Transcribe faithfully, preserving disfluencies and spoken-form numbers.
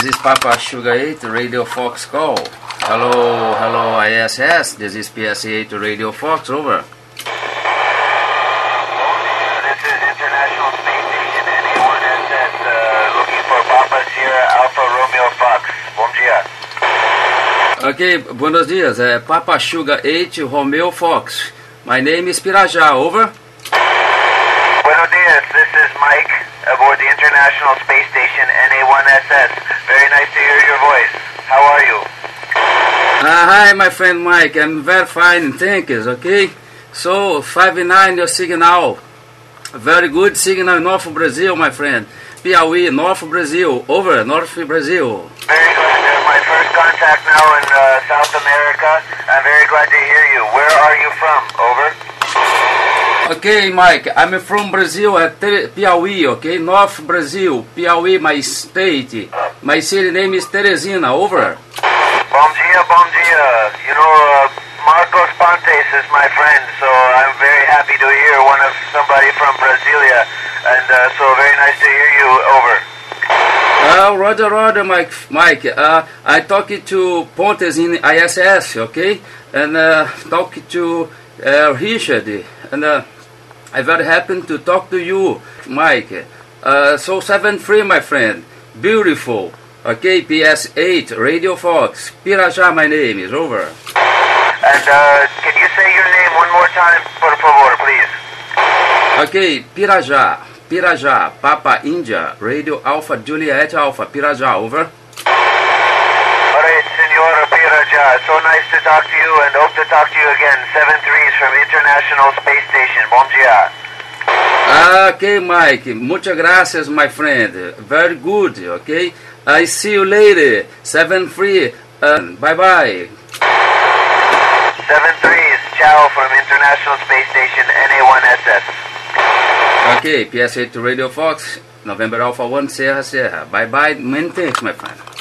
is Papa Sugar eight, Radio Fox call. Hello, hello I S S, this is P S A eight, Radio Fox, over. This is International Space Station N A one S S, uh, looking for Papa Sierra Alpha Romeo Fox. Bom dia. Ok, buenos dias, é Papa Sugar eight, Romeo Fox. My name is Pirajá, over. Buenos dias, this is Mike aboard the International Space Station N A one S S. Very nice to hear your voice. How are you? Uh, hi, my friend Mike, I'm very fine, thank you, okay? So, five nine your signal. Very good signal in North Brazil, my friend. Piauí, North Brazil, over, North Brazil. Very glad to have my first contact now in uh, South America. I'm very glad to hear you. Where are you from? Over. Okay, Mike, I'm from Brazil, at Piauí, okay? North Brazil, Piauí, my state. My city name is Teresina, over. Bom dia, bom dia. You know, uh, Marcos Pontes is my friend, so I'm very happy to hear one of somebody from Brasilia, and uh, so very nice to hear you, over. Uh, Roger, Roger, Mike, Mike. Uh, I talked to Pontes in I S S, okay? And uh, talked to uh, Richard, and uh, I'm very happy to talk to you, Mike. Uh, so seven three, my friend. Beautiful. Okay, P S eight, Radio Fox. Pirajá, my name is, over. And uh, can you say your name one more time, por favor, please? Okay, Pirajá. Pirajá, Papa India, Radio Alpha Juliet Alpha, Pirajá, over. Alright, Senora Pirajá, so nice to talk to you and hope to talk to you again. Seven threes from International Space Station. Bom dia. Okay, Mike, muchas gracias, my friend. Very good, okay? I see you later. Seven three, uh, bye-bye. Seven threes, ciao from International Space Station N A one S S. Okay, P S eight to Radio Fox, November Alpha one, Sierra Sierra. Bye-bye, many thanks, my friend.